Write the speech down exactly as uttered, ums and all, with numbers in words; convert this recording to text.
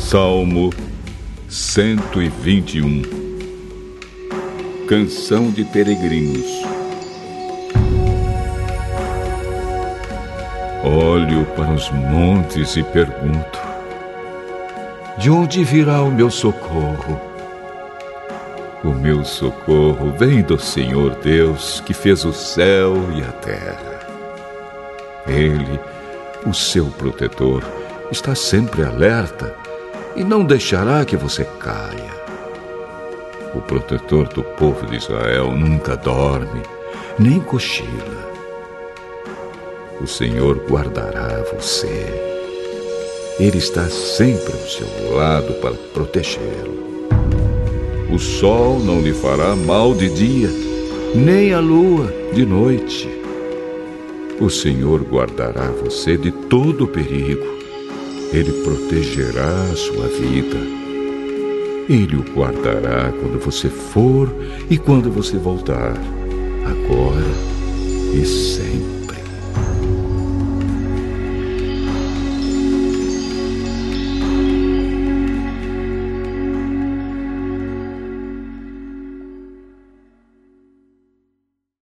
Salmo cento e vinte e um. Canção de peregrinos. Olho para os montes e pergunto: de onde virá o meu socorro? O meu socorro vem do Senhor Deus, que fez o céu e a terra. Ele, o seu protetor, está sempre alerta e não deixará que você caia. O protetor do povo de Israel nunca dorme, nem cochila. O Senhor guardará você. Ele está sempre ao seu lado para protegê-lo. O sol não lhe fará mal de dia, nem a lua de noite. O Senhor guardará você de todo perigo. Ele protegerá a sua vida. Ele o guardará quando você for e quando você voltar, agora e sempre.